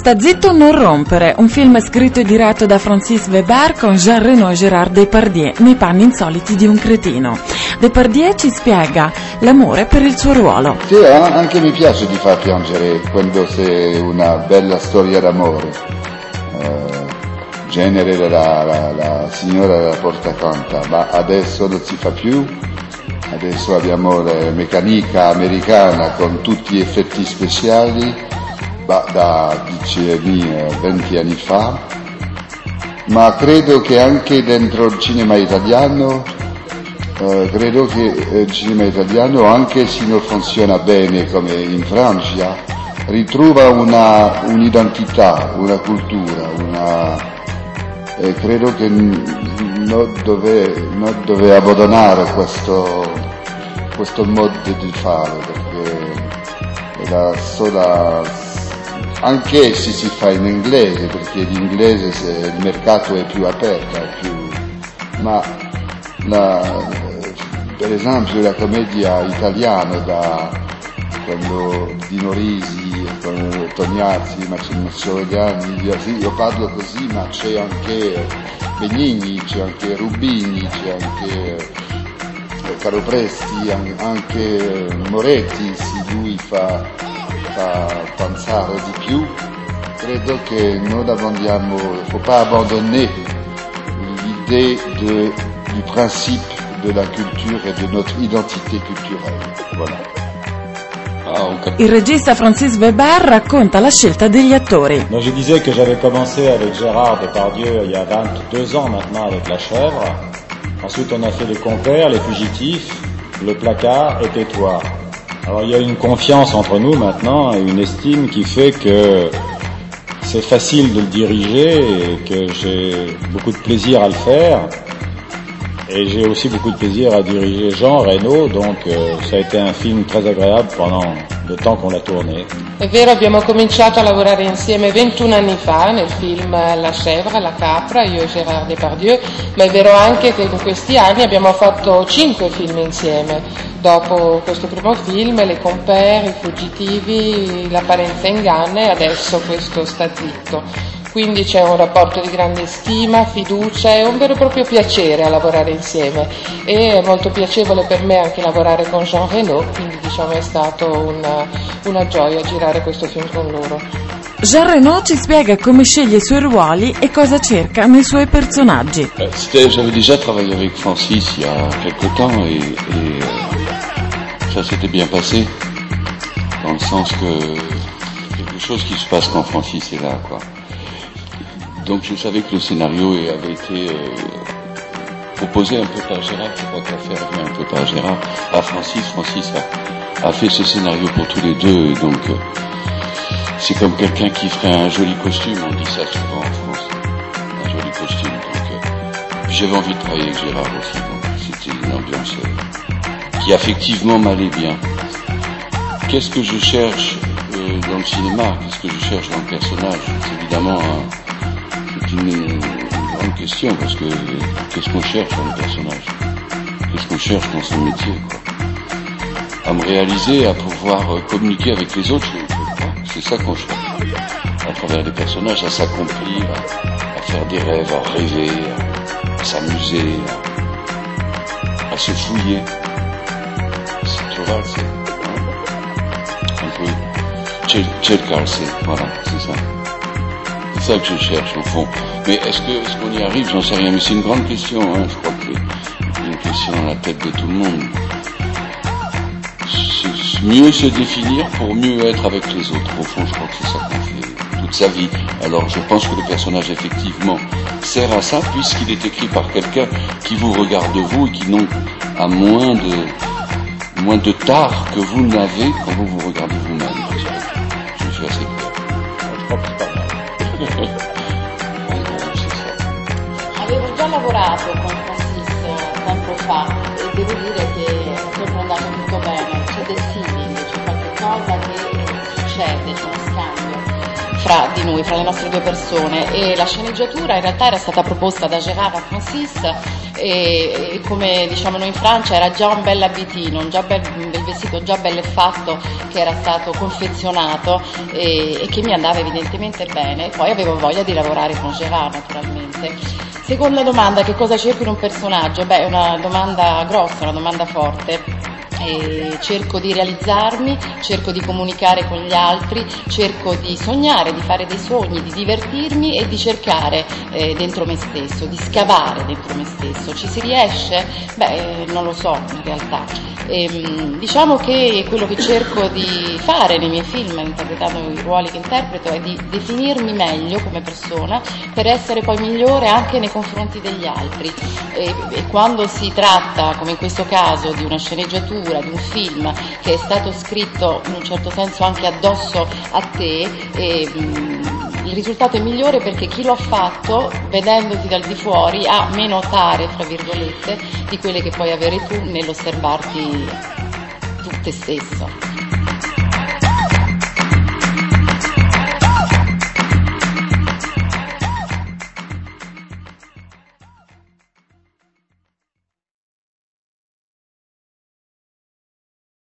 Sta zitto non rompere, un film scritto e diretto da Francis Weber con Jean Reno e Gérard Depardieu nei panni insoliti di un cretino. Depardieu ci spiega l'amore per il suo ruolo. Sì, anche mi piace di far piangere quando c'è una bella storia d'amore. Genere la signora della porta accanto, ma adesso non si fa più. Adesso abbiamo la meccanica americana con tutti gli effetti speciali, da 20 anni fa, ma credo che anche dentro il cinema italiano, anche se non funziona bene come in Francia, ritrova un'identità, una cultura, credo che non deve abbandonare questo modo di fare, perché è la sola, anche se si fa in inglese, perché l'inglese il mercato è più aperto, ma per esempio la commedia italiana quando Dino Risi, Tognazzi, Mastroianni, io parlo così, ma c'è anche Benigni, c'è anche Rubini, c'è anche Caro Presti, anche Moretti, se lui fa pensare di più. Credo che noi faut pas abandonner l'idée du principe de la culture et de notre identité culturelle. Voilà. Il regista Francis Weber racconta la scelta degli attori. Donc je disais que j'avais commencé avec Gérard Depardieu il y a 22 ans maintenant avec La Chèvre. Ensuite on a fait Les Compères, Les Fugitifs, Le Placard et Tais-toi. Alors il y a une confiance entre nous maintenant et une estime qui fait que c'est facile de le diriger et que j'ai beaucoup de plaisir à le faire. Et j'ai aussi beaucoup de plaisir à diriger Jean Reno, donc ça a été un film très agréable pendant le temps qu'on l'a tourné. È vero, abbiamo cominciato a lavorare insieme 21 anni fa nel film La Chèvre, La Capra, io e Gérard Depardieu, ma è vero anche che in questi anni abbiamo fatto 5 film insieme. Dopo questo primo film, Les Compères, I Fuggitivi, L'apparenza inganna e adesso questo Sta zitto. Quindi c'è un rapporto di grande stima, fiducia e un vero e proprio piacere a lavorare insieme e è molto piacevole per me anche lavorare con Jean Reno, quindi diciamo è stato una gioia girare questo film con loro. Jean Reno ci spiega come sceglie i suoi ruoli e cosa cerca nei suoi personaggi. J'avais déjà travaillé avec Francis il y a quelque temps et ça s'était bien passé, dans le sens que quelque chose qui se passe quand Francis est là, quoi. Donc je savais que le scénario avait été proposé un peu par Gérard, je crois que l'affaire vient un peu par Gérard, à Francis. Francis a fait ce scénario pour tous les deux, et donc c'est comme quelqu'un qui ferait un joli costume, on dit ça souvent en France, un joli costume. Donc, puis j'avais envie de travailler avec Gérard aussi, donc c'était une ambiance qui affectivement m'allait bien. Qu'est-ce que je cherche dans le cinéma, qu'est-ce que je cherche dans le personnage? C'est évidemment une grande question, parce que qu'est-ce qu'on cherche dans le personnage? Qu'est-ce qu'on cherche dans son métier, quoi? À me réaliser, à pouvoir communiquer avec les autres, je ne peux pas. C'est ça qu'on cherche. À travers des personnages, à s'accomplir, à faire des rêves, à rêver, à s'amuser, à se fouiller. C'est trovarsi, un peu cercarsi, voilà, c'est ça. C'est ça que je cherche au fond. Mais est-ce qu'on y arrive? J'en sais rien. Mais c'est une grande question, hein. Je crois que c'est une question dans la tête de tout le monde. Mieux se définir pour mieux être avec les autres. Au fond, je crois que c'est ça qu'on fait toute sa vie. Alors, je pense que le personnage, effectivement, sert à ça, puisqu'il est écrit par quelqu'un qui vous regarde vous et qui non a moins de tard que vous n'avez quand vous vous regardez vous-même. Je suis assez clair. Je crois que c'est pas mal. Avevo già lavorato con Francis tempo fa e devo dire che è sempre andato tutto bene, c'è del feeling, c'è qualche cosa che succede, c'è uno scambio fra di noi, fra le nostre due persone e la sceneggiatura in realtà era stata proposta da Gérard a Francis e come diciamo noi in Francia era già un bel abitino, un bel vestito già bello fatto che era stato confezionato e che mi andava evidentemente bene. Poi avevo voglia di lavorare con Gérard naturalmente. Seconda domanda, che cosa cerco in un personaggio? Beh, è una domanda grossa, una domanda forte. Cerco di realizzarmi, cerco di comunicare con gli altri, cerco di sognare, di fare dei sogni, di divertirmi e di cercare dentro me stesso, di scavare dentro me stesso. Ci si riesce? Beh, non lo so in realtà. Diciamo che quello che cerco di fare nei miei film, interpretando i ruoli che interpreto, è di definirmi meglio come persona per essere poi migliore anche nei confronti degli altri. E quando si tratta, come in questo caso, di una sceneggiatura, di un film che è stato scritto in un certo senso anche addosso a te, il risultato è migliore perché chi lo ha fatto, vedendoti dal di fuori, ha meno tare, fra virgolette, di quelle che puoi avere tu nell'osservarti tu te stesso.